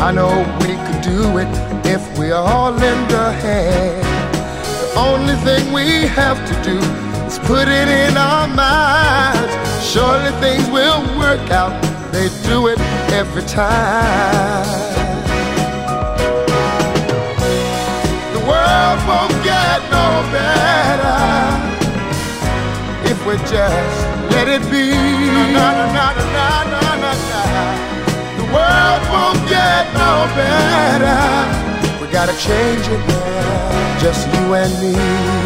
I know we could do it if we all lend a hand. The only thing we have to do is put it in our minds. Surely things will work out. They do it every time. The world won't get no better if we just let it be. Na, na, na, na, na, na, na, na. The world won't get no better. We gotta change it now, just you and me.